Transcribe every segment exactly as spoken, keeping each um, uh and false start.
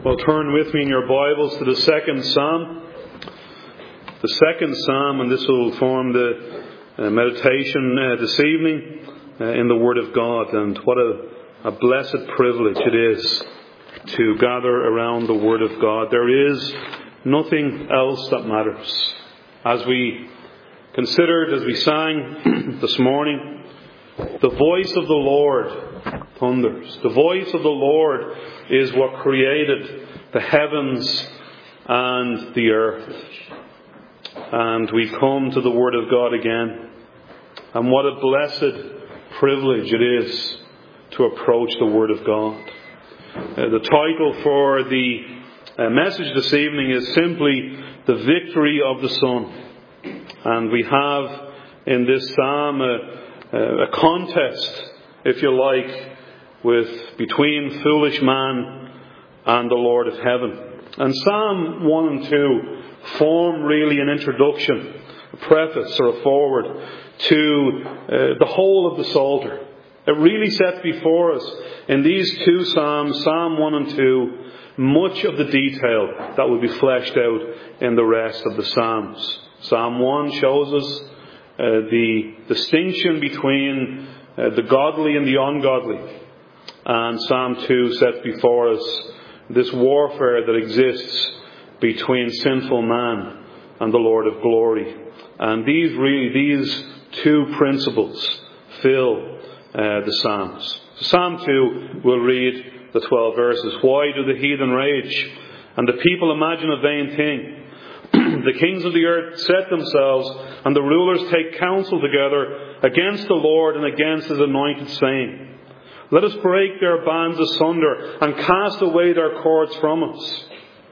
Well, turn with me in your Bibles to the second Psalm. The second Psalm, and this will form the uh, meditation uh, this evening uh, in the Word of God. And what a, a blessed privilege it is to gather around the Word of God. There is nothing else that matters. As we considered, as we sang this morning, the voice of the Lord thunders. The voice of the Lord is what created the heavens and the earth. And we come to the Word of God again. And what a blessed privilege it is to approach the Word of God. Uh, the title for the uh, message this evening is simply The Victory of the Son. And we have in this psalm a, a contest, if you like, with between foolish man and the Lord of heaven. And Psalm one and two form really an introduction, a preface or a forward to uh, the whole of the Psalter. It really sets before us in these two Psalms, Psalm one and two, much of the detail that will be fleshed out in the rest of the Psalms. Psalm one shows us uh, the distinction between uh, the godly and the ungodly. And Psalm two sets before us this warfare that exists between sinful man and the Lord of glory. And these really, these two principles fill uh, the Psalms. So Psalm two, we'll read the twelve verses. Why do the heathen rage, and the people imagine a vain thing? The kings of the earth set themselves, and the rulers take counsel together against the Lord and against His anointed, saying, let us break their bands asunder and cast away their cords from us.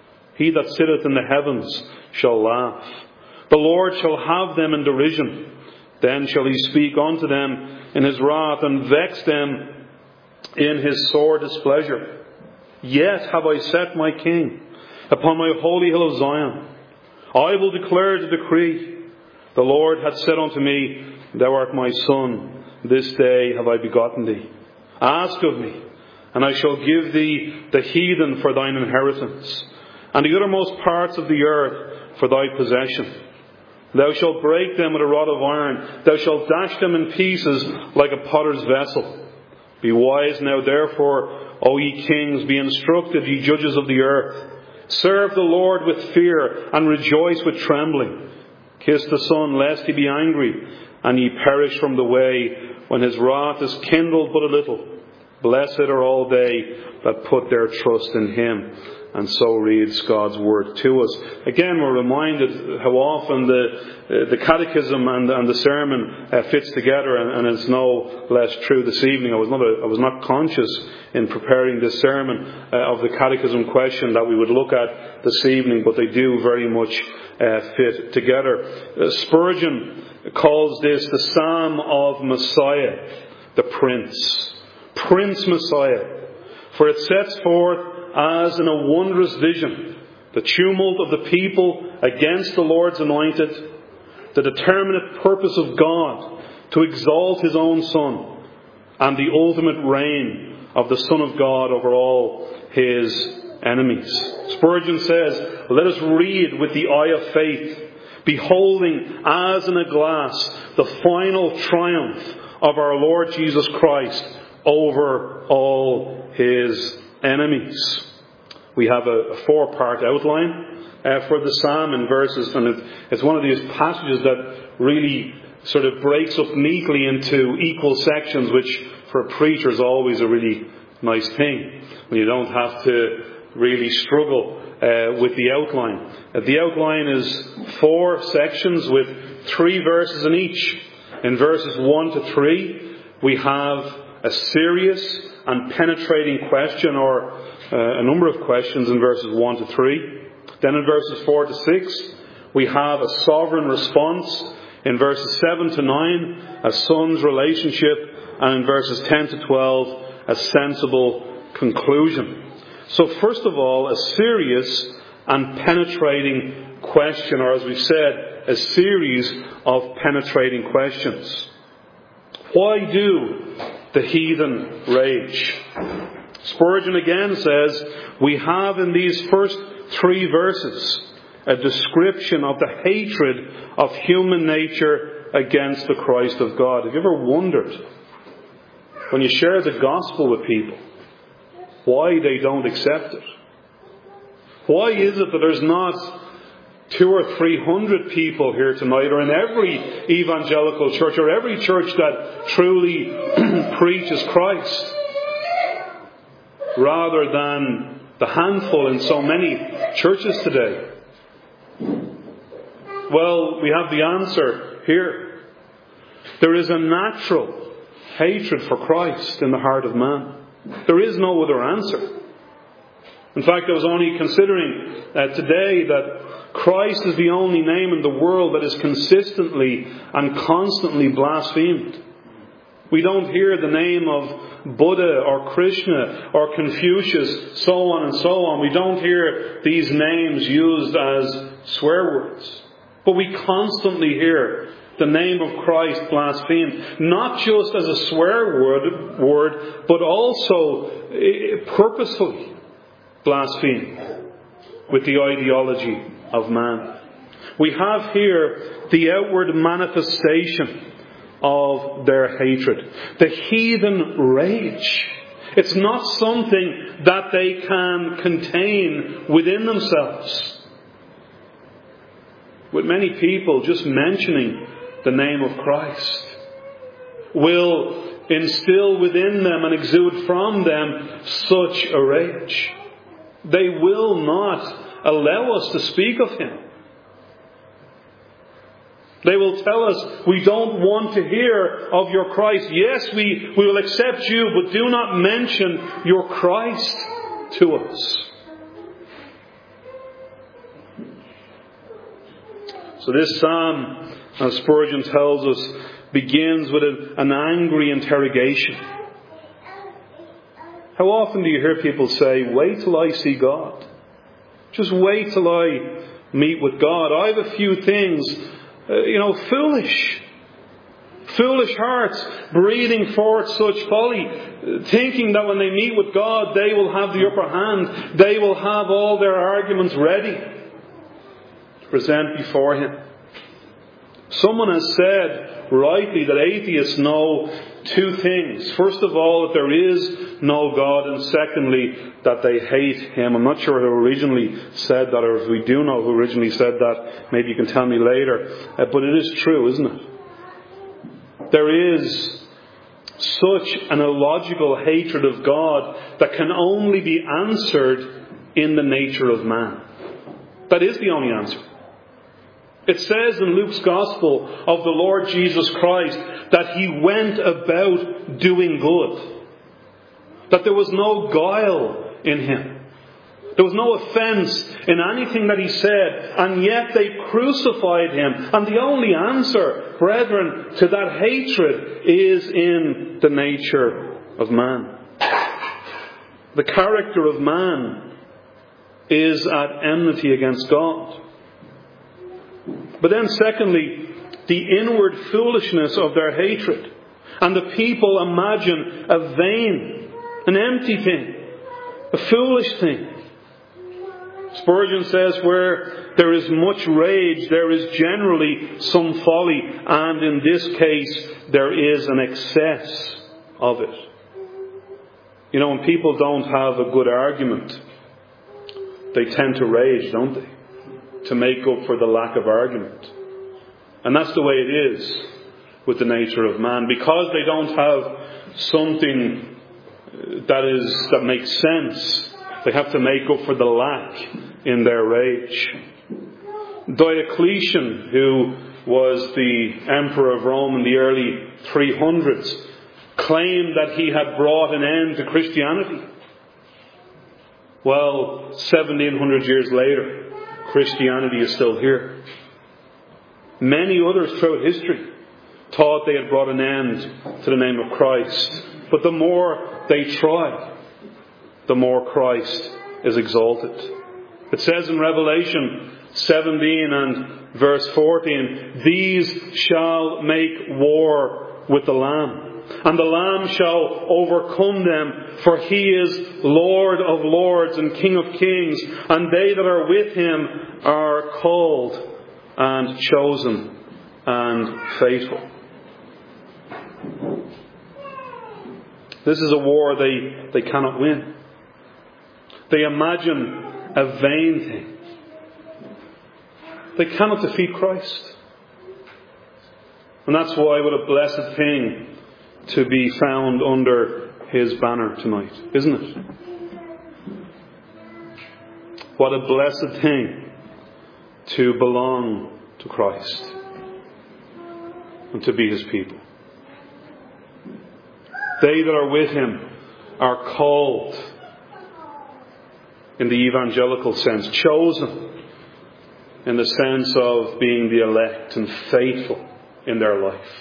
He that sitteth in the heavens shall laugh. The Lord shall have them in derision. Then shall He speak unto them in His wrath and vex them in His sore displeasure. Yet have I set my King upon my holy hill of Zion. I will declare the decree. The Lord hath said unto me, Thou art my son. This day have I begotten thee. Ask of me, and I shall give thee the heathen for thine inheritance, and the uttermost parts of the earth for thy possession. Thou shalt break them with a rod of iron. Thou shalt dash them in pieces like a potter's vessel. Be wise now, therefore, O ye kings, be instructed, ye judges of the earth. Serve the Lord with fear, and rejoice with trembling. Kiss the Son, lest He be angry, and ye perish from the way, when His wrath is kindled but a little. Blessed are all they that put their trust in Him. And so reads God's Word to us. Again, we're reminded how often the uh, the catechism and, and the sermon uh, fits together, and, and it's no less true this evening. I was not a, I was not conscious in preparing this sermon uh, of the catechism question that we would look at this evening, but they do very much uh, fit together. Uh, Spurgeon calls this the Psalm of Messiah, the Prince. Prince Messiah. For it sets forth as in a wondrous vision the tumult of the people against the Lord's anointed, the determinate purpose of God to exalt His own Son, and the ultimate reign of the Son of God over all His enemies. Spurgeon says, let us read with the eye of faith, beholding as in a glass the final triumph of our Lord Jesus Christ over all His enemies. We have a, a four-part outline uh, for the psalm in verses, and it, it's one of these passages that really sort of breaks up neatly into equal sections, which for a preacher is always a really nice thing, when you don't have to really struggle uh, with the outline. Uh, the outline is four sections with three verses in each. In verses one to three, we have a serious and penetrating question, or uh, a number of questions in verses one to three. Then in verses four to six, we have a sovereign response. In verses seven to nine, a son's relationship. And in verses ten to twelve, a sensible conclusion. So first of all, a serious and penetrating question, or as we've said, a series of penetrating questions. Why do the heathen rage? Spurgeon again says, we have in these first three verses a description of the hatred of human nature against the Christ of God. Have you ever wondered, when you share the gospel with people, why they don't accept it? Why is it that there's not two or three hundred people here tonight, or in every evangelical church, or every church that truly preaches Christ, rather than the handful in so many churches today? Well, we have the answer here. There is a natural hatred for Christ in the heart of man. There is no other answer. In fact, I was only considering uh, today that Christ is the only name in the world that is consistently and constantly blasphemed. We don't hear the name of Buddha or Krishna or Confucius, so on and so on. We don't hear these names used as swear words. But we constantly hear the name of Christ blasphemed, not just as a swear word, word but also purposefully blasphemed with the ideology of man. We have here the outward manifestation of their hatred, the heathen rage. It's not something that they can contain within themselves. With many people, just mentioning the name of Christ will instill within them and exude from them such a rage. They will not allow us to speak of Him. They will tell us, we don't want to hear of your Christ. Yes, we, we will accept you, but do not mention your Christ to us. So this psalm, as Spurgeon tells us, begins with an, an angry interrogation. How often do you hear people say, wait till I see God? Just wait till I meet with God. I have a few things, uh, you know, foolish. Foolish hearts breathing forth such folly, thinking that when they meet with God, they will have the upper hand. They will have all their arguments ready to present before Him. Someone has said rightly that atheists know two things. First of all, that there is no God, and secondly, that they hate Him. I'm not sure who originally said that, or if we do know who originally said that, maybe you can tell me later. Uh, but it is true, isn't it? There is such an illogical hatred of God that can only be answered in the nature of man. That is the only answer. It says in Luke's Gospel of the Lord Jesus Christ that He went about doing good. That there was no guile in Him. There was no offence in anything that He said. And yet they crucified Him. And the only answer, brethren, to that hatred is in the nature of man. The character of man is at enmity against God. But then secondly, the inward foolishness of their hatred. And the people imagine a vain, an empty thing, a foolish thing. Spurgeon says, where there is much rage, there is generally some folly, and in this case, there is an excess of it. You know, when people don't have a good argument, they tend to rage, don't they? To make up for the lack of argument. And that's the way it is with the nature of man. Because they don't have something that is that makes sense, they have to make up for the lack in their rage. Diocletian, who was the emperor of Rome in the early three hundreds, claimed that he had brought an end to Christianity. Well, seventeen hundred years later, Christianity is still here. Many others throughout history thought they had brought an end to the name of Christ. But the more they try, the more Christ is exalted. It says in Revelation seventeen and verse fourteen, these shall make war with the Lamb, and the Lamb shall overcome them, for he is Lord of lords and King of kings, and they that are with him are called and chosen and faithful. This is a war they, they cannot win. They imagine a vain thing. They cannot defeat Christ. And that's why what a blessed thing to be found under his banner tonight, isn't it? What a blessed thing to belong to Christ and to be his people. They that are with him are called in the evangelical sense, chosen in the sense of being the elect and faithful in their life.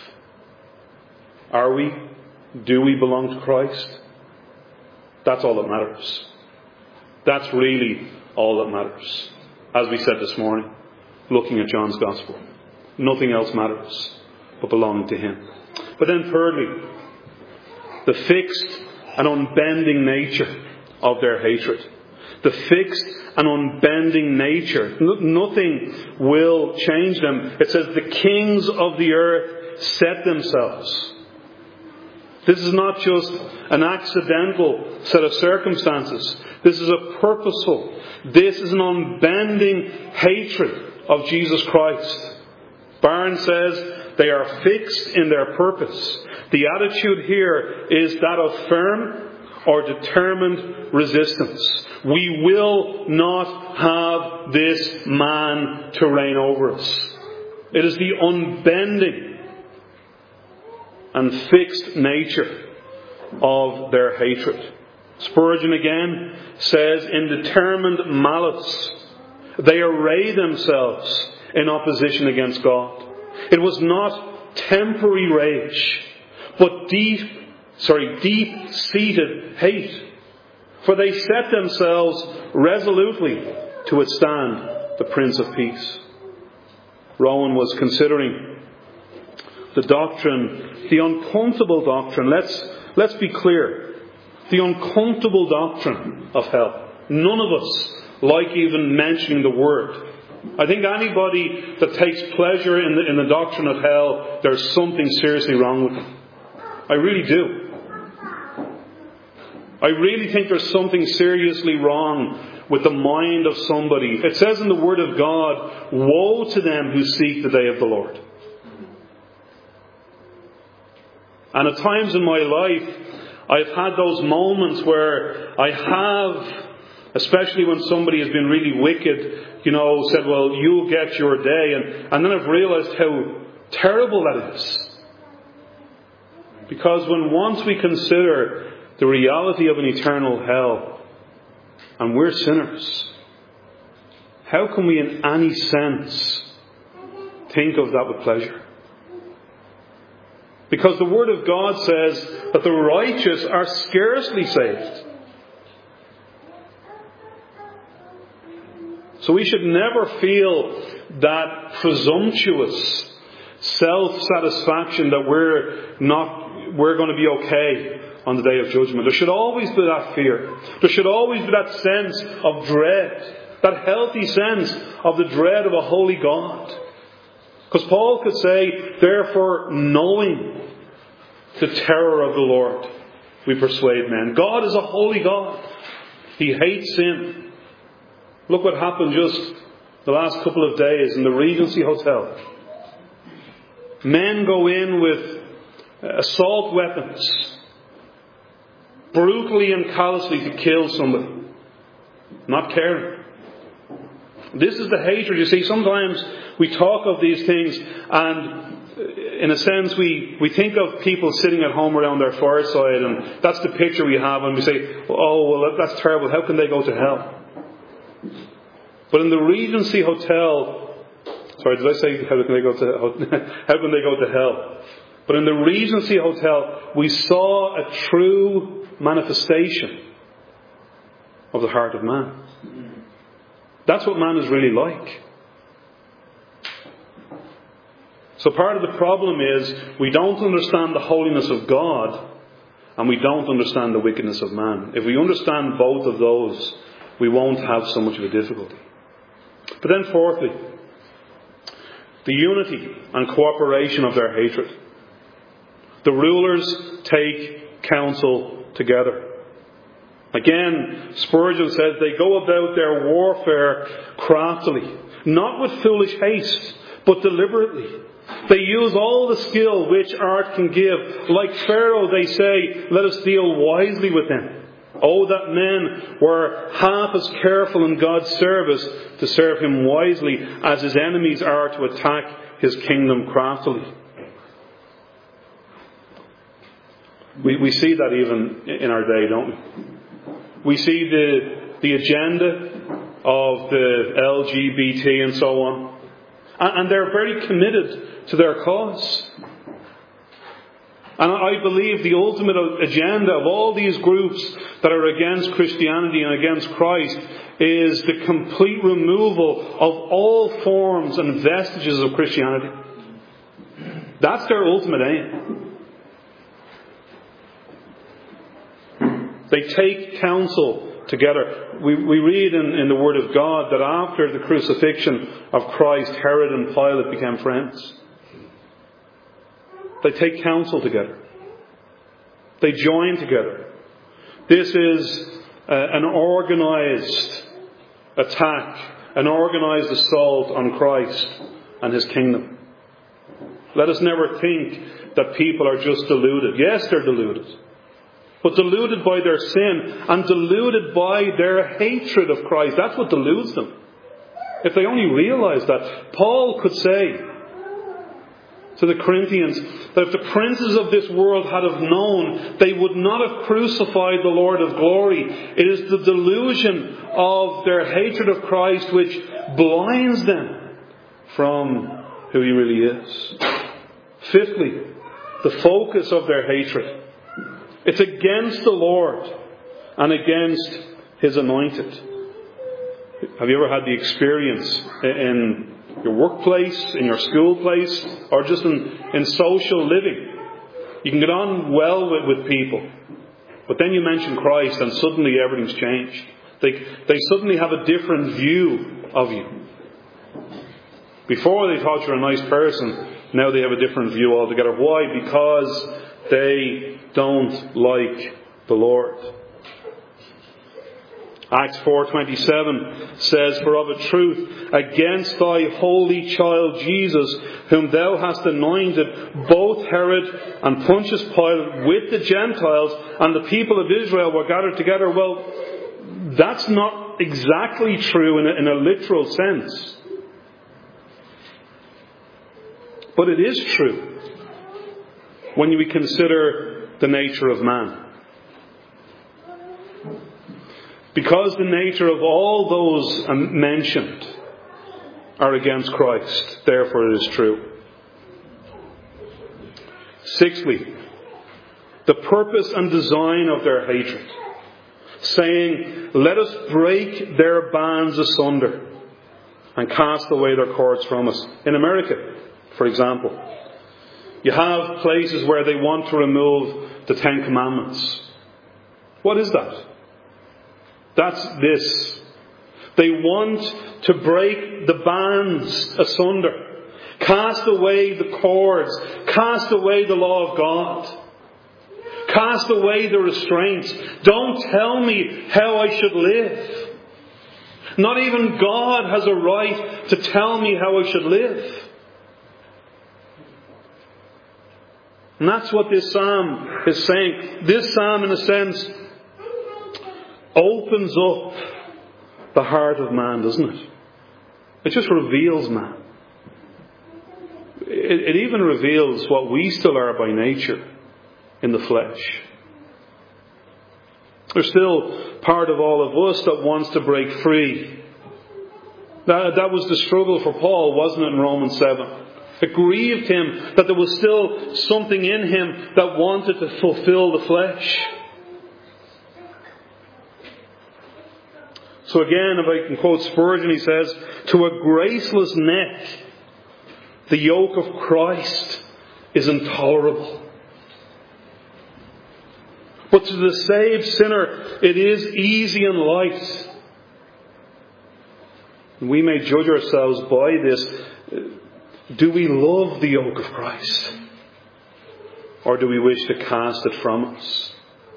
Are we? Do we belong to Christ? That's all that matters. That's really all that matters. As we said this morning, looking at John's Gospel. Nothing else matters but belonging to him. But then thirdly, the fixed and unbending nature of their hatred. The fixed and unbending nature. Nothing will change them. It says the kings of the earth set themselves. This is not just an accidental set of circumstances. This is a purposeful. This is an unbending hatred of Jesus Christ. Barnes says they are fixed in their purpose. The attitude here is that of firm or determined resistance. We will not have this man to reign over us. It is the unbending and fixed nature of their hatred. Spurgeon again says, in determined malice, they array themselves in opposition against God. It was not temporary rage, but deep, sorry, deep-seated hate. For they set themselves resolutely to withstand the Prince of Peace. Rowan was considering the doctrine, the uncomfortable doctrine. Let's, let's be clear. The uncomfortable doctrine of hell. None of us like even mentioning the word. I think anybody that takes pleasure in the, in the doctrine of hell, there's something seriously wrong with them. I really do. I really think there's something seriously wrong with the mind of somebody. It says in the Word of God, woe to them who seek the day of the Lord. And at times in my life, I've had those moments where I have, especially when somebody has been really wicked, you know, said, well, you'll get your day. And, and then I've realized how terrible that is. Because when once we consider the reality of an eternal hell, and we're sinners, how can we in any sense think of that with pleasure? Because the Word of God says that the righteous are scarcely saved. So we should never feel that presumptuous self-satisfaction that we're not, we're going to be okay on the day of judgment. There should always be that fear. There should always be that sense of dread. That healthy sense of the dread of a holy God. Because Paul could say, therefore, knowing the terror of the Lord, we persuade men. God is a holy God. He hates sin. Look what happened just the last couple of days in the Regency Hotel. Men go in with assault weapons, brutally and callously to kill somebody, not caring. This is the hatred. You see, sometimes we talk of these things and in a sense we, we think of people sitting at home around their fireside, and that's the picture we have, and we say, oh, well, that's terrible. How can they go to hell? But in the Regency Hotel, sorry, did I say how can they go to how can they go to hell? But in the Regency Hotel, we saw a true manifestation of the heart of man. That's what man is really like. So part of the problem is we don't understand the holiness of God and we don't understand the wickedness of man. If we understand both of those, we won't have so much of a difficulty. But then fourthly, the unity and cooperation of their hatred. The rulers take counsel together. Again, Spurgeon says they go about their warfare craftily, not with foolish haste, but deliberately. They use all the skill which art can give. Like Pharaoh, they say, let us deal wisely with him. Oh, that men were half as careful in God's service to serve him wisely as his enemies are to attack his kingdom craftily. We, we see that even in our day, don't we? We see the, the agenda of the L G B T and so on. And, and they're very committed to their cause. And I believe the ultimate agenda of all these groups that are against Christianity and against Christ is the complete removal of all forms and vestiges of Christianity. That's their ultimate aim. They take counsel together. We, we read in, in the Word of God that after the crucifixion of Christ, Herod and Pilate became friends. They take counsel together. They join together. This is uh, an organised attack, an organised assault on Christ and his kingdom. Let us never think that people are just deluded. Yes, they're deluded. But deluded by their sin and deluded by their hatred of Christ. That's what deludes them. If they only realised that. Paul could say to the Corinthians that if the princes of this world had have known, they would not have crucified the Lord of glory. It is the delusion of their hatred of Christ which blinds them from who he really is. Fifthly, the focus of their hatred. It's against the Lord and against his anointed. Have you ever had the experience in your workplace, in your school place, or just in, in social living? You can get on well with, with people, but then you mention Christ and suddenly everything's changed. They, they suddenly have a different view of you. Before they thought you were a nice person, now they have a different view altogether. Why? Because they don't like the Lord. Acts four twenty-seven says, for of a truth, against thy holy child Jesus, whom thou hast anointed, both Herod and Pontius Pilate with the Gentiles and the people of Israel were gathered together. Well, that's not exactly true in a, in a literal sense. But it is true when we consider the nature of man. Because the nature of all those mentioned are against Christ, therefore it is true. Sixthly, the purpose and design of their hatred, saying, let us break their bands asunder and cast away their cords from us. In America, for example, you have places where they want to remove the Ten Commandments. What is that? That's this. They want to break the bands asunder. Cast away the cords. Cast away the law of God. Cast away the restraints. Don't tell me how I should live. Not even God has a right to tell me how I should live. And that's what this psalm is saying. This psalm, in a sense, opens up the heart of man, doesn't it? It just reveals man. It, it even reveals what we still are by nature in the flesh. There's still part of all of us that wants to break free. That, that was the struggle for Paul, wasn't it, in Romans seven? It grieved him that there was still something in him that wanted to fulfill the flesh. So again, if I can quote Spurgeon, he says, to a graceless neck The yoke of Christ is intolerable. But to the saved sinner, it is easy and light. We may judge ourselves by this. Do we love the yoke of Christ? Or do we wish to cast it from us?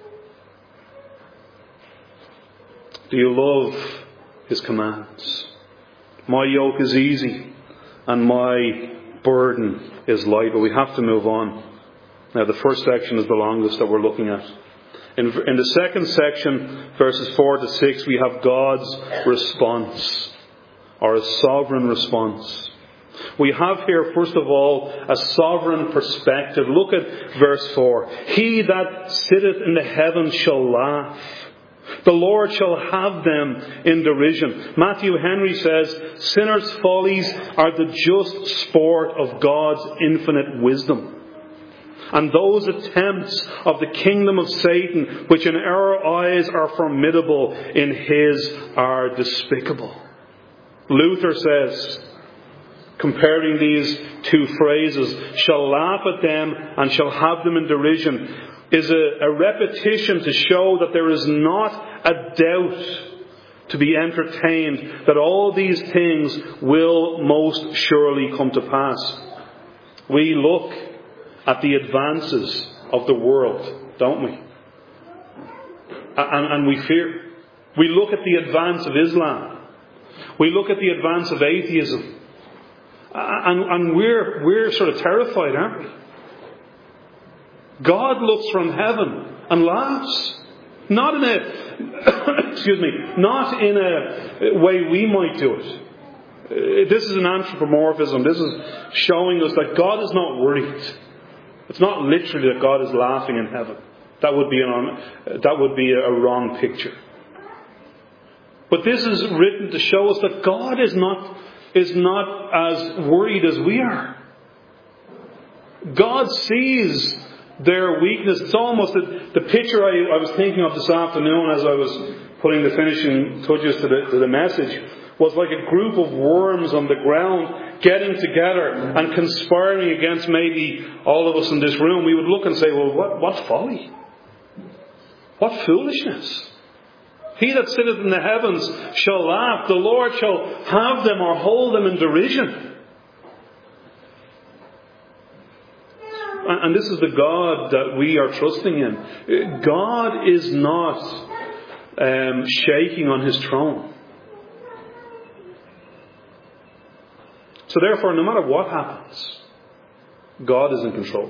Do you love His commands? My yoke is easy and my burden is light. But we have to move on. Now the first section is the longest that we're looking at. In, in the second section, verses four to six, we have God's response, or a sovereign response. We have here, first of all, a sovereign perspective. Look at verse four. He that sitteth in the heavens shall laugh. The Lord shall have them in derision. Matthew Henry says, sinners' follies are the just sport of God's infinite wisdom. And those attempts of the kingdom of Satan, which in our eyes are formidable, in His are despicable. Luther says, comparing these two phrases, shall laugh at them and shall have them in derision, is a, a repetition to show that there is not a doubt to be entertained that all these things will most surely come to pass. We look at the advances of the world, don't we? And, and we fear. We look at the advance of Islam. We look at the advance of atheism. And, and we're, we're sort of terrified, aren't we? God looks from heaven and laughs. Not in a, excuse me, not in a way we might do it. This is an anthropomorphism. This is showing us that God is not worried. It's not literally that God is laughing in heaven. That would be an, that would be a wrong picture. But this is written to show us that God is not, is not as worried as we are. God sees their weakness. It's almost the, the picture I, I was thinking of this afternoon as I was putting the finishing touches to the, to the message was like a group of worms on the ground getting together and conspiring against maybe all of us in this room. We would look and say, well, what, what folly? What foolishness? He that sitteth in the heavens shall laugh. The Lord shall have them or hold them in derision. And this is the God that we are trusting in. God is not um, shaking on His throne. So therefore, no matter what happens, God is in control.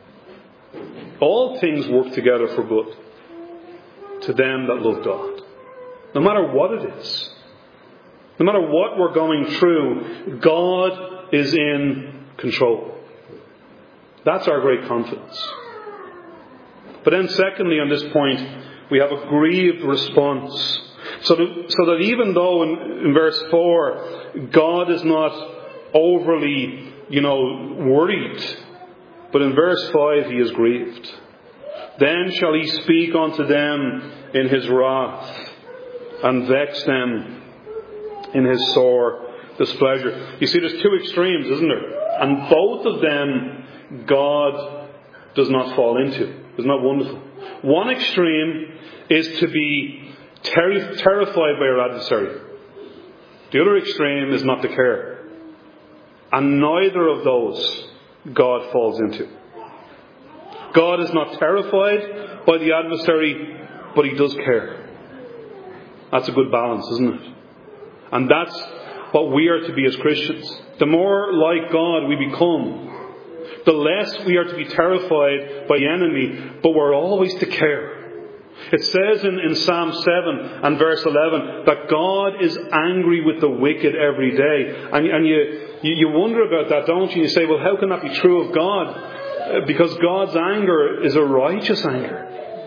All things work together for good to them that love God. No matter what it is, no matter what we're going through, God is in control. That's our great confidence. But then secondly, on this point, we have a grieved response. So that, so that even though in, in verse four, God is not overly, you know, worried, but in verse five, He is grieved. Then shall He speak unto them in His wrath, and vex them in His sore displeasure. You see, there's two extremes, isn't there? And both of them God does not fall into. Isn't that wonderful? One extreme is to be ter- terrified by your adversary. The other extreme is not to care. And neither of those God falls into. God is not terrified by the adversary, but He does care. That's a good balance, isn't it? And that's what we are to be as Christians. The more like God we become, the less we are to be terrified by the enemy, but we're always to care. It says in, in Psalm seven and verse eleven that God is angry with the wicked every day. And, and you, you, you wonder about that, don't you? You say, well, how can that be true of God? Because God's anger is a righteous anger.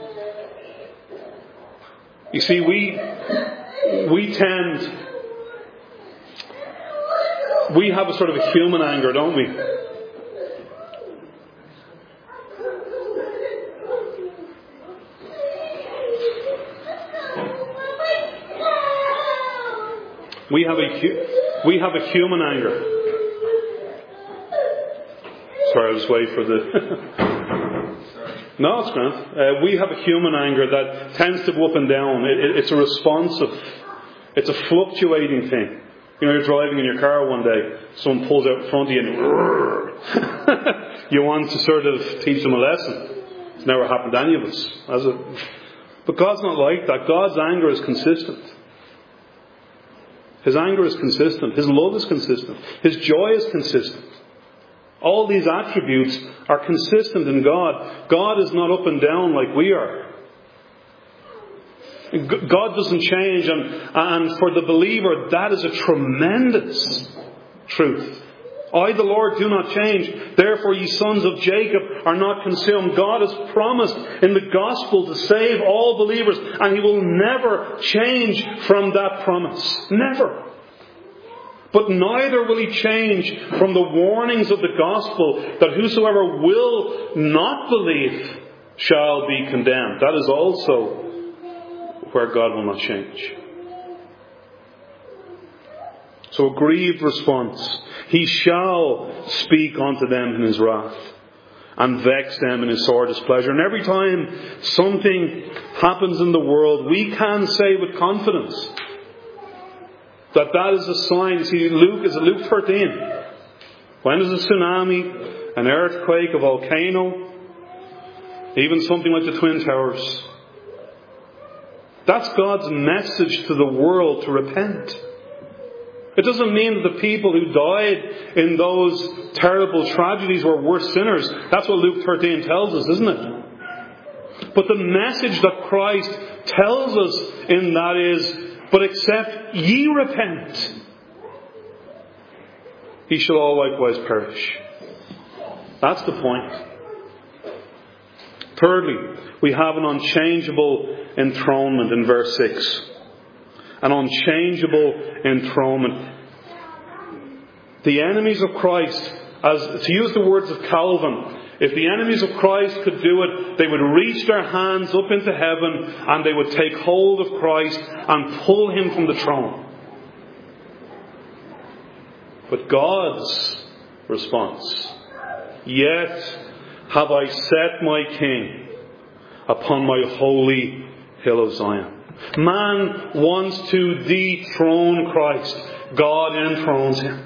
You see, we, we tend, we have a sort of a human anger, don't we? We have a we have a human anger. Sorry, I was waiting for the... No, it's grand. Uh, we have a human anger that tends to go up and down. It, it, it's a responsive, it's a fluctuating thing. You know, you're driving in your car one day, someone pulls out in front of you and you want to sort of teach them a lesson. It's never happened to any of us, has it? But God's not like that. God's anger is consistent. His anger is consistent. His love is consistent. His joy is consistent. All these attributes are consistent in God. God is not up and down like we are. God doesn't change, and, and for the believer, that is a tremendous truth. I, the Lord, do not change. Therefore, ye sons of Jacob are not consumed. God has promised in the gospel to save all believers, and He will never change from that promise. Never. But neither will He change from the warnings of the gospel that whosoever will not believe shall be condemned. That is also where God will not change. So a grieved response. He shall speak unto them in His wrath and vex them in His sore displeasure. And every time something happens in the world, we can say with confidence that that is a sign. See, Luke is Luke thirteen. When there's a tsunami, an earthquake, a volcano, even something like the Twin Towers, that's God's message to the world to repent. It doesn't mean that the people who died in those terrible tragedies were worse sinners. That's what Luke thirteen tells us, isn't it? But the message that Christ tells us in that is, but except ye repent, ye shall all likewise perish. That's the point. Thirdly, we have an unchangeable enthronement in verse six. An unchangeable enthronement. The enemies of Christ, as to use the words of Calvin, if the enemies of Christ could do it, they would reach their hands up into heaven and they would take hold of Christ and pull Him from the throne. But God's response, yet have I set my King upon my holy hill of Zion. Man wants to dethrone Christ. God enthrones Him.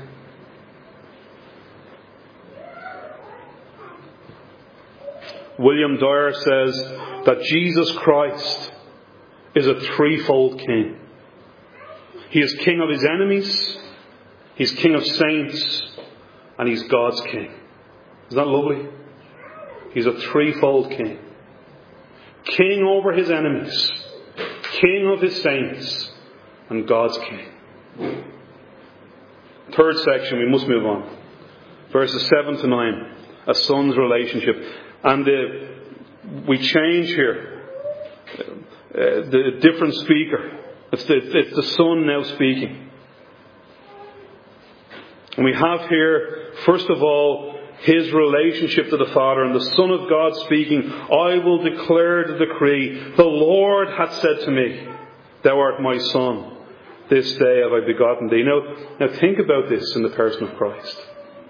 William Dyer says that Jesus Christ is a threefold King. He is King of His enemies, He's King of saints, and He's God's King. Isn't that lovely? He's a threefold King. King over His enemies, King of His saints, and God's King. Third section, we must move on. Verses seven to nine. A son's relationship. And uh, we change here. Uh, the different speaker. It's the, it's the son now speaking. And we have here, first of all, His relationship to the Father, and the Son of God speaking, I will declare the decree. The Lord hath said to me, Thou art my Son. This day have I begotten thee. Now, now think about this in the person of Christ.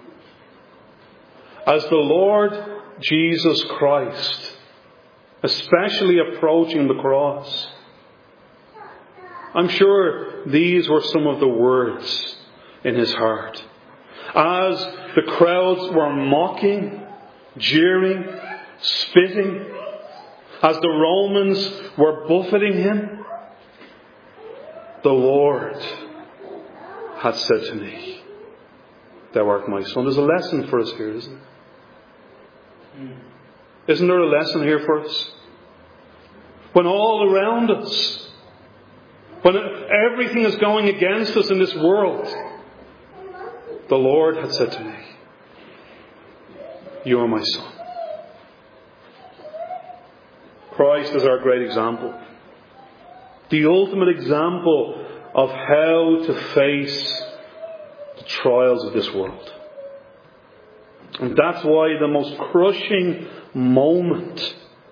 As the Lord Jesus Christ, especially approaching the cross, I'm sure these were some of the words in His heart. As the crowds were mocking, jeering, spitting, as the Romans were buffeting Him, the Lord hath said to me, Thou art my Son. There's a lesson for us here, isn't there? Isn't there a lesson here for us? When all around us, when everything is going against us in this world, the Lord had said to me, You are my Son. Christ is our great example. The ultimate example of how to face the trials of this world. And that's why the most crushing moment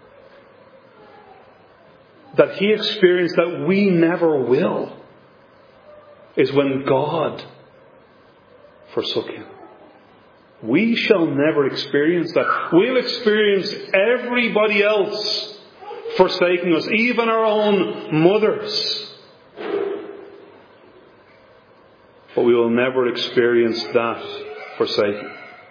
that He experienced that we never will is when God forsook Him. We shall never experience that. We'll experience everybody else forsaking us, even our own mothers. But we will never experience that forsaking.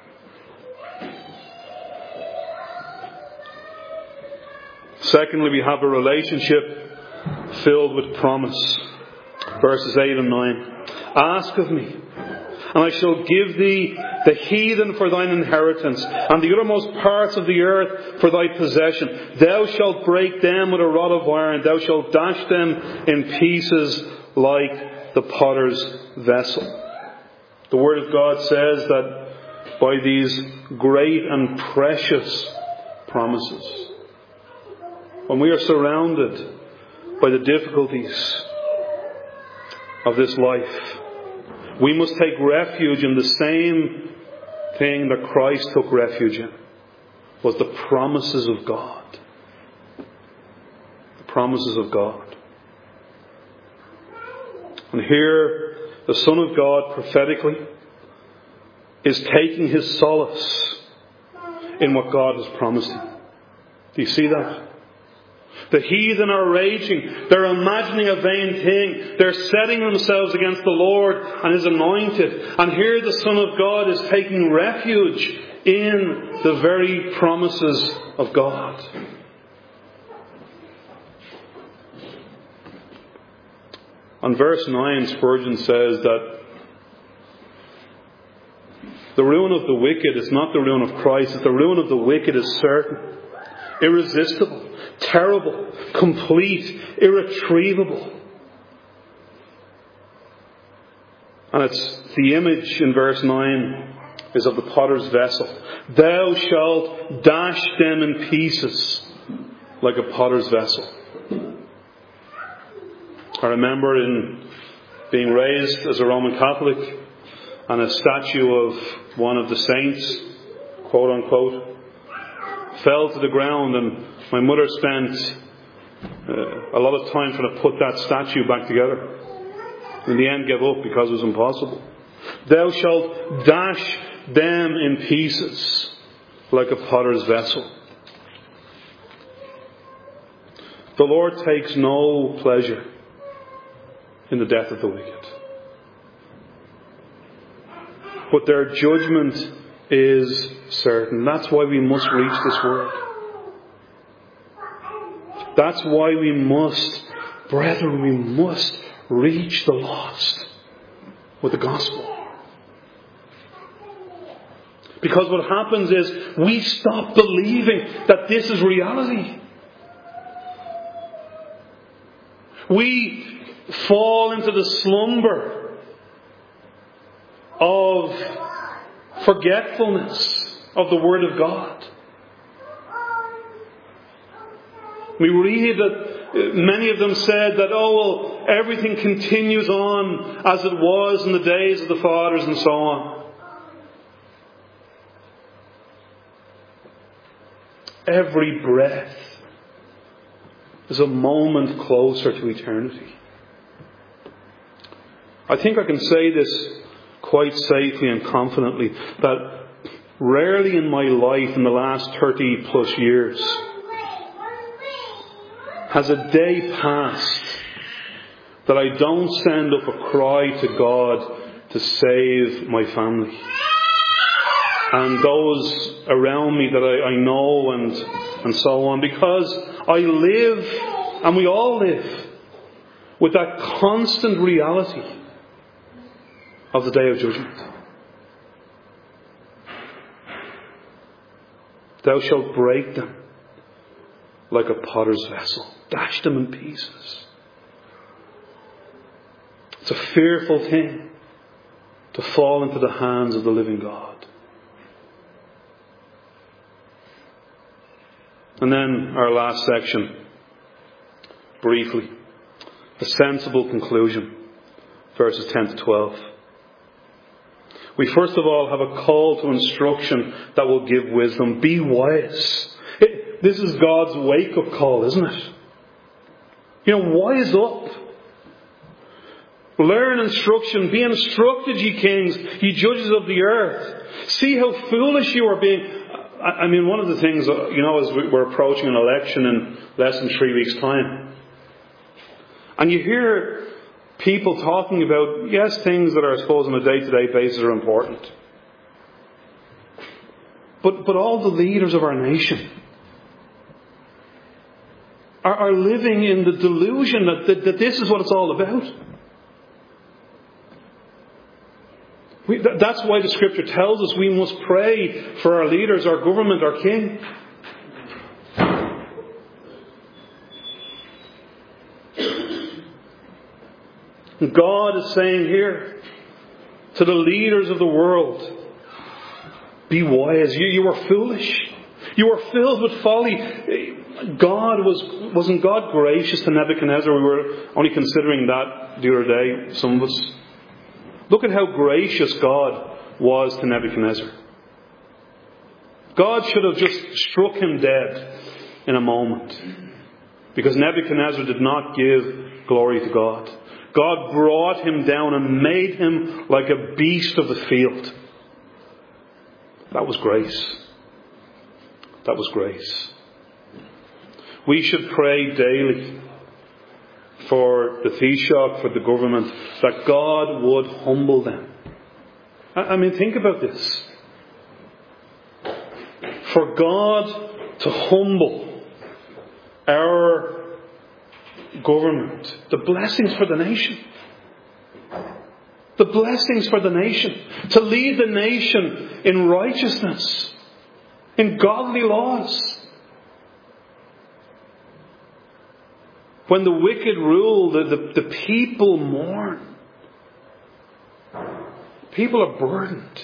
Secondly, we have a relationship filled with promise. Verses eight and nine. Ask of me, and I shall give thee the heathen for thine inheritance, and the uttermost parts of the earth for thy possession. Thou shalt break them with a rod of iron. Thou shalt dash them in pieces like the potter's vessel. The Word of God says that by these great and precious promises, when we are surrounded by the difficulties of this life, we must take refuge in the same thing that Christ took refuge in, was the promises of God. The promises of God. And here, the Son of God prophetically is taking his solace in what God has promised him. Do you see that? The heathen are raging. They're imagining a vain thing. They're setting themselves against the Lord and His anointed. And here the Son of God is taking refuge in the very promises of God. On verse nine, Spurgeon says that the ruin of the wicked is not the ruin of Christ. It's the ruin of the wicked is certain, irresistible, terrible, complete, irretrievable. And it's the image in verse nine is of the potter's vessel. Thou shalt dash them in pieces like a potter's vessel. I remember in being raised as a Roman Catholic, and a statue of one of the saints, quote unquote, fell to the ground, and my mother spent uh, a lot of time trying to put that statue back together. In the end, gave up because it was impossible. Thou shalt dash them in pieces like a potter's vessel. The Lord takes no pleasure in the death of the wicked, but their judgment is certain. That's why we must reach this word. That's why we must, brethren, we must reach the lost with the gospel. Because what happens is we stop believing that this is reality. We fall into the slumber of forgetfulness of the Word of God. We read that many of them said that, oh, well, everything continues on as it was in the days of the fathers and so on. Every breath is a moment closer to eternity. I think I can say this quite safely and confidently, that rarely in my life in the last thirty plus years has a day passed that I don't send up a cry to God to save my family and those around me that I, I know and, and so on, because I live, and we all live, with that constant reality of the day of judgment. Thou shalt break them like a potter's vessel. Dash them in pieces. It's a fearful thing to fall into the hands of the living God. And then our last section, briefly, a sensible conclusion, verses ten to twelve. We first of all have a call to instruction that will give wisdom. Be wise. It, this is God's wake-up call, isn't it? You know, wise up. Learn instruction. Be instructed, ye kings, ye judges of the earth. See how foolish you are being. I mean, one of the things, you know, as we're approaching an election in less than three weeks' time, and you hear people talking about, yes, things that are, I suppose, on a day-to-day basis are important. But, but all the leaders of our nation are, are living in the delusion that, that, that this is what it's all about. We, th- that's why the Scripture tells us we must pray for our leaders, our government, our king. God is saying here to the leaders of the world, be wise. You, you are foolish. You are filled with folly. God was, wasn't God gracious to Nebuchadnezzar? We were only considering that the other day, some of us. Look at how gracious God was to Nebuchadnezzar. God should have just struck him dead in a moment, because Nebuchadnezzar did not give glory to God. God brought him down and made him like a beast of the field. That was grace. That was grace. We should pray daily for the Taoiseach, for the government, that God would humble them. I mean, think about this. For God to humble our government, the blessings for the nation. The blessings for the nation. To lead the nation in righteousness, in godly laws. When the wicked rule, the, the, the people mourn. People are burdened.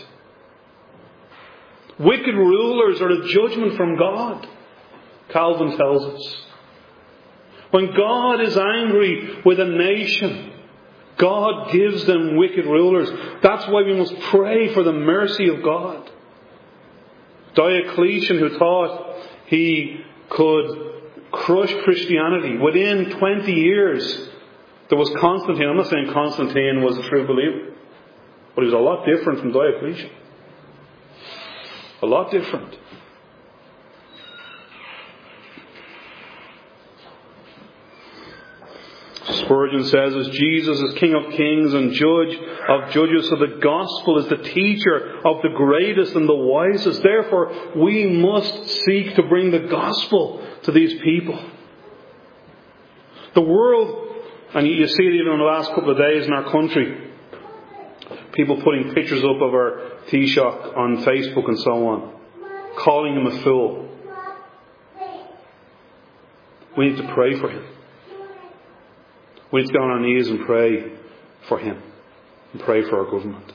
Wicked rulers are a judgment from God, Calvin tells us. When God is angry with a nation, God gives them wicked rulers. That's why we must pray for the mercy of God. Diocletian, who thought he could crush Christianity, within twenty years, there was Constantine. I'm not saying Constantine was a true believer, but he was a lot different from Diocletian. A lot different. Spurgeon says, as Jesus is King of kings and Judge of judges, so the gospel is the teacher of the greatest and the wisest. Therefore, we must seek to bring the gospel to these people. The world, and you see it even in the last couple of days in our country, people putting pictures up of our Taoiseach on Facebook and so on, calling him a fool. We need to pray for him. We need to go on our knees and pray for him. And pray for our government.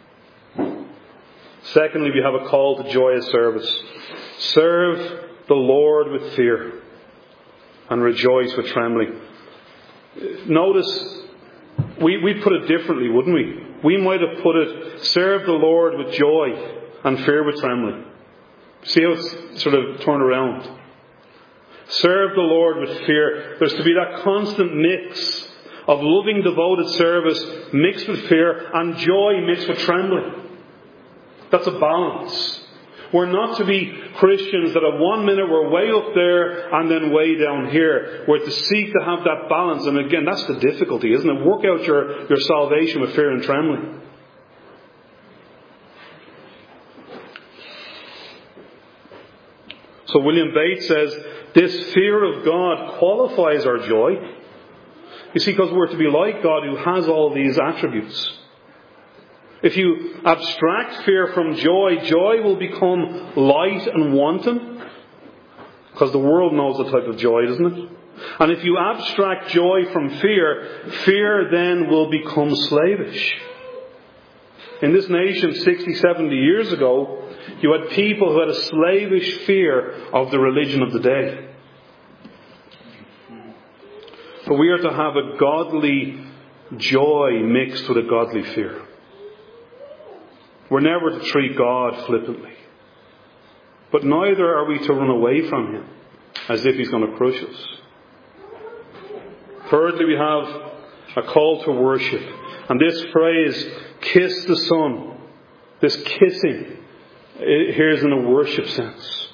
Secondly, we have a call to joyous service. Serve the Lord with fear and rejoice with trembling. Notice, we, we'd put it differently, wouldn't we? We might have put it, serve the Lord with joy and fear with trembling. See how it's sort of turned around? Serve the Lord with fear. There's to be that constant mix of loving, devoted service mixed with fear and joy mixed with trembling. That's a balance. We're not to be Christians that at one minute we're way up there and then way down here. We're to seek to have that balance. And again, that's the difficulty, isn't it? Work out your, your salvation with fear and trembling. So William Bates says, this fear of God qualifies our joy. You see, because we're to be like God who has all these attributes. If you abstract fear from joy, joy will become light and wanton. Because the world knows the type of joy, doesn't it? And if you abstract joy from fear, fear then will become slavish. In this nation sixty, seventy years ago, you had people who had a slavish fear of the religion of the day. But we are to have a godly joy mixed with a godly fear. We're never to treat God flippantly. But neither are we to run away from Him as if He's going to crush us. Thirdly, we have a call to worship. And this phrase, kiss the Son, this kissing, here's in a worship sense.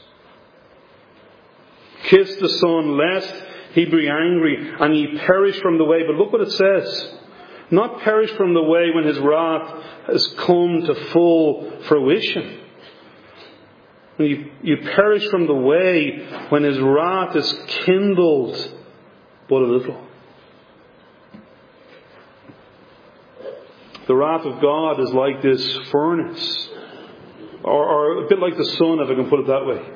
Kiss the Son, lest he be angry and ye perish from the way. But look what it says. Not perish from the way when his wrath has come to full fruition. You, you perish from the way when his wrath is kindled but a little. The wrath of God is like this furnace. Or, or a bit like the sun, if I can put it that way.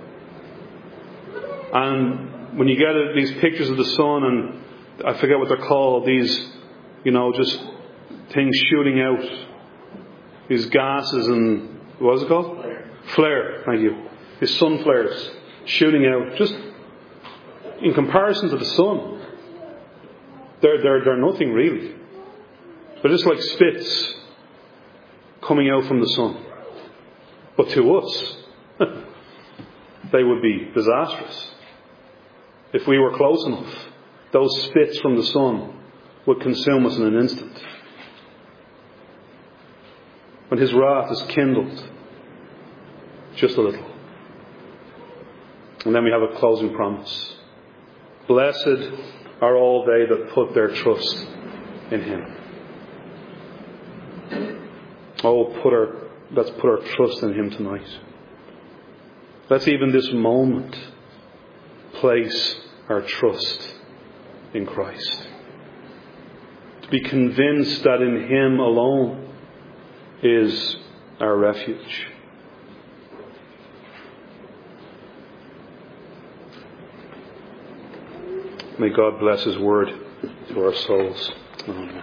And when you get these pictures of the sun, and I forget what they're called, these, you know, just things shooting out. These gases and, what is it called? Flare. Flare, thank you. These sun flares shooting out. Just in comparison to the sun, they're, they're, they're nothing really. They're just like spits coming out from the sun. But to us, they would be disastrous. If we were close enough, those spits from the sun would consume us in an instant. When his wrath is kindled, just a little. And then we have a closing promise. Blessed are all they that put their trust in him. Oh, put our, let's put our trust in him tonight. Let's even this moment place our trust in Christ. To be convinced that in him alone is our refuge. May God bless his word to our souls. Amen.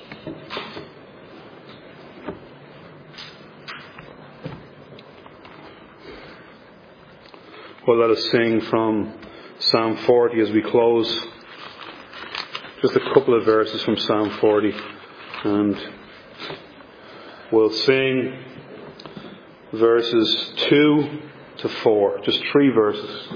Well, let us sing from Psalm forty as we close. Just a couple of verses from Psalm forty. And we'll sing verses two to four. Just three verses.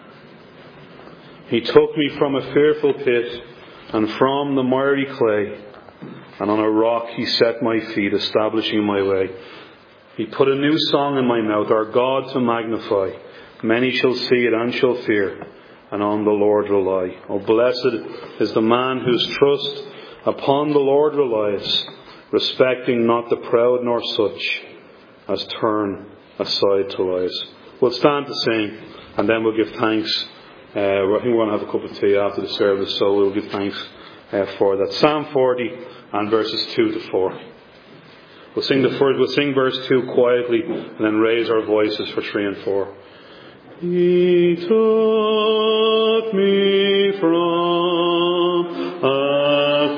He took me from a fearful pit and from the miry clay, and on a rock he set my feet, establishing my way. He put a new song in my mouth, our God to magnify. Many shall see it and shall fear, and on the Lord rely. Oh, blessed is the man whose trust upon the Lord relies, respecting not the proud nor such as turn aside to lies. We'll stand to sing, and then we'll give thanks. Uh, I think we're going to have a cup of tea after the service, so we'll give thanks uh, for that. Psalm forty and verses two to four. We'll sing the first. We'll sing verse two quietly, and then raise our voices for three and four. He took me from a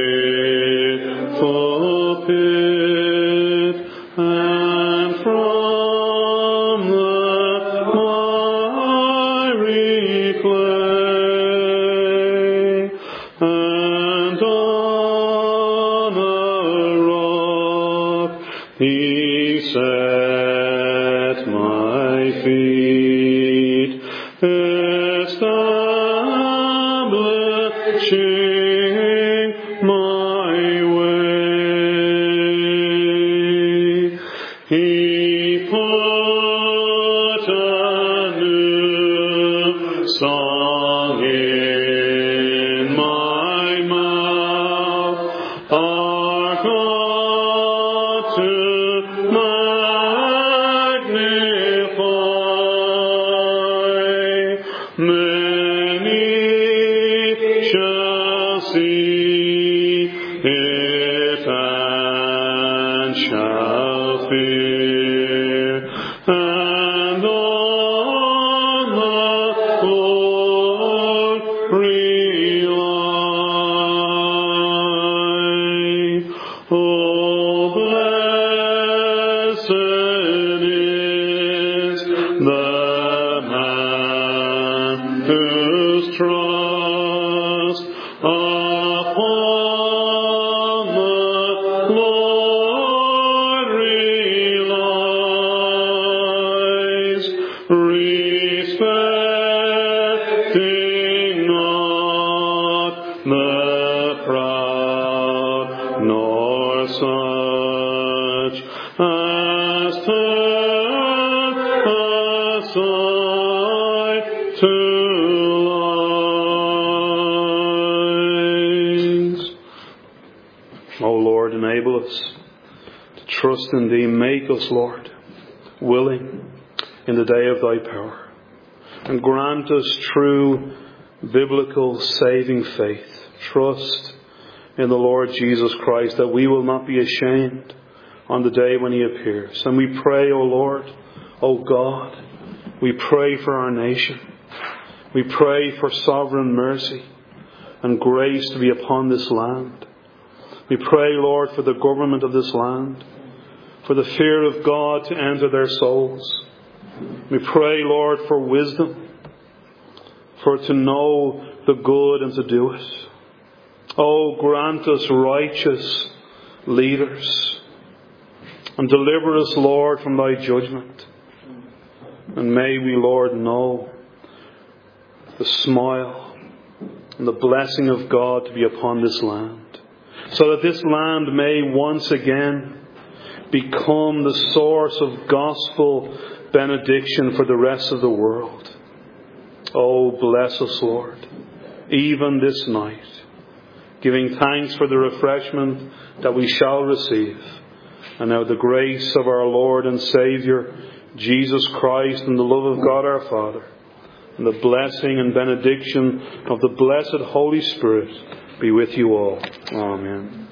fearful pit and from the miry clay, and on a rock he set my feet. Establishing my way, he put a new song in my mouth, our God to magnify. Many shall see it and shall fear, and on the Lord rely. Oh, blessed is the man whose trust upon the Lord relies, respecting not the proud aside to lies. O Lord, enable us to trust in Thee. Make us, Lord, willing in the day of Thy power. And grant us true biblical saving faith. Trust in the Lord Jesus Christ, that we will not be ashamed on the day when He appears. And we pray, O Lord, O God, we pray for our nation. We pray for sovereign mercy and grace to be upon this land. We pray, Lord, for the government of this land, for the fear of God to enter their souls. We pray, Lord, for wisdom, for to know the good and to do it. Oh, grant us righteous leaders and deliver us, Lord, from Thy judgment. And may we, Lord, know the smile and the blessing of God to be upon this land, so that this land may once again become the source of gospel benediction for the rest of the world. Oh, bless us, Lord, even this night, giving thanks for the refreshment that we shall receive. And now the grace of our Lord and Saviour, Jesus Christ, and the love of God our Father, and the blessing and benediction of the blessed Holy Spirit be with you all. Amen.